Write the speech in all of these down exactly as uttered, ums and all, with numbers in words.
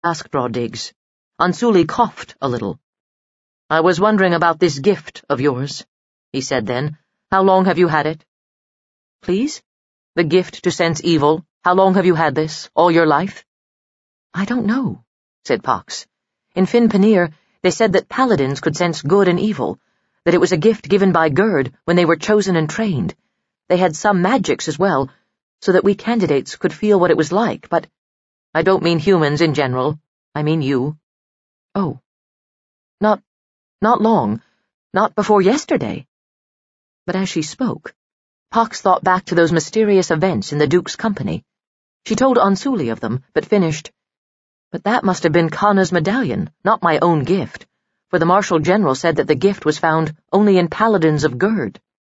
Askdraw digs. Ansuli coughed a little. "I was wondering about this gift of yours," he said then. "How long have you had it?" "Please?" "The gift to sense evil. How long have you had this? All your life?" "I don't know," said Pox. "In Fin Panir, they said that paladins could sense good and evil, that it was a gift given by Gerd when they were chosen and trained. They had some magics as well, so that we candidates could feel what it was like, but I don't mean humans in general. I mean you." "Oh. Not, not long. Not before yesterday." But as she spoke, Pox thought back to those mysterious events in the Duke's company. She told Ansuli of them, but finished, "But that must have been Kana's medallion, not my own gift, for the Marshal General said that the gift was found only in paladins of Gerd."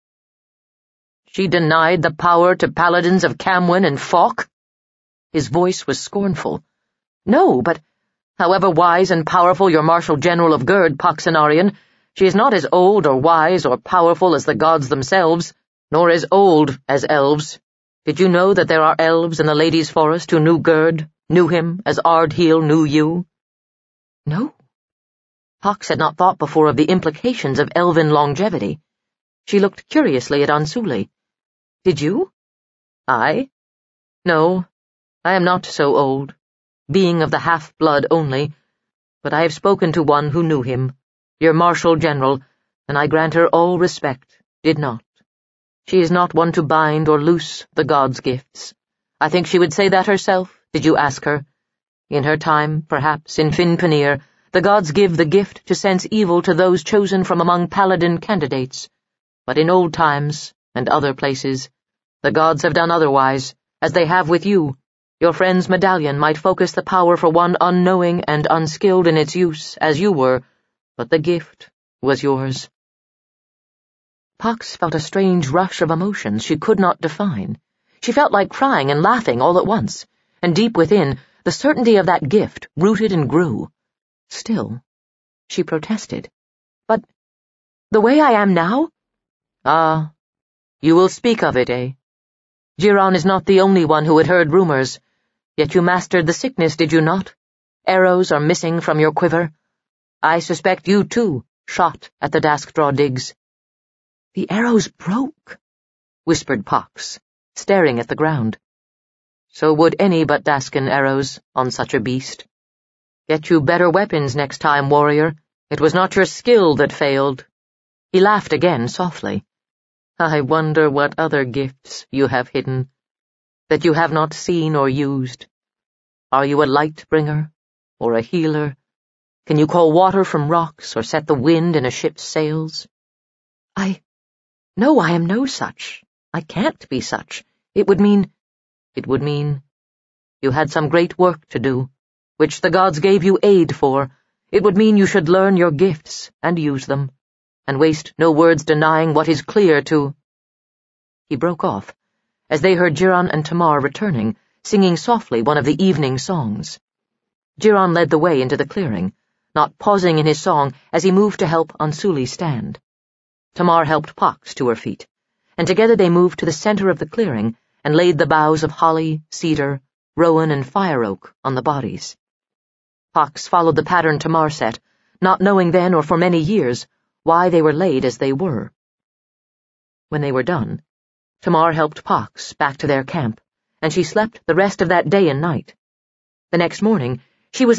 "She denied the power to paladins of Camwin and Falk?" His voice was scornful. "No, but however wise and powerful your Marshal General of Gerd, Poxenarian, she is not as old or wise or powerful as the gods themselves, nor as old as elves. Did you know that there are elves in the Ladies' Forest who knew Gerd, knew him as Ardheal knew you?" "No." Pox had not thought before of the implications of elven longevity. She looked curiously at Ansuli. "Did you?" "I? No, I am not so old, being of the half-blood only, but I have spoken to one who knew him, your Marshal General, and I grant her all respect, did not. She is not one to bind or loose the gods' gifts. I think she would say that herself, did you ask her. In her time, perhaps, in Fin Panir, the gods give the gift to sense evil to those chosen from among paladin candidates. But in old times, and other places, the gods have done otherwise, as they have with you. Your friend's medallion might focus the power for one unknowing and unskilled in its use, as you were, but the gift was yours." Pox felt a strange rush of emotions she could not define. She felt like crying and laughing all at once, and deep within, the certainty of that gift rooted and grew. Still, she protested. "But the way I am now?" "Ah, you will speak of it, eh? Jiran is not the only one who had heard rumors. Yet you mastered the sickness, did you not? Arrows are missing from your quiver. I suspect you, too, shot at the Askdraw digs." "The arrows broke," whispered Pox, staring at the ground. "So would any but Daskin arrows on such a beast. Get you better weapons next time, warrior. It was not your skill that failed." He laughed again softly. "I wonder what other gifts you have hidden, that you have not seen or used. Are you a light bringer, or a healer? Can you call water from rocks, or set the wind in a ship's sails?" I... No, I am no such. I can't be such. It would mean... It would mean you had some great work to do, which the gods gave you aid for. It would mean you should learn your gifts and use them, and waste no words denying what is clear to... He broke off, as they heard Jiran and Tamar returning, singing softly one of the evening songs. Jiran led the way into the clearing, not pausing in his song as he moved to help Ansuli stand. Tamar helped Pox to her feet, and together they moved to the center of the clearing and laid the boughs of holly, cedar, rowan, and fire oak on the bodies. Pox followed the pattern Tamar set, not knowing then or for many years why they were laid as they were. When they were done, Tamar helped Pox back to their camp, and she slept the rest of that day and night. The next morning, she was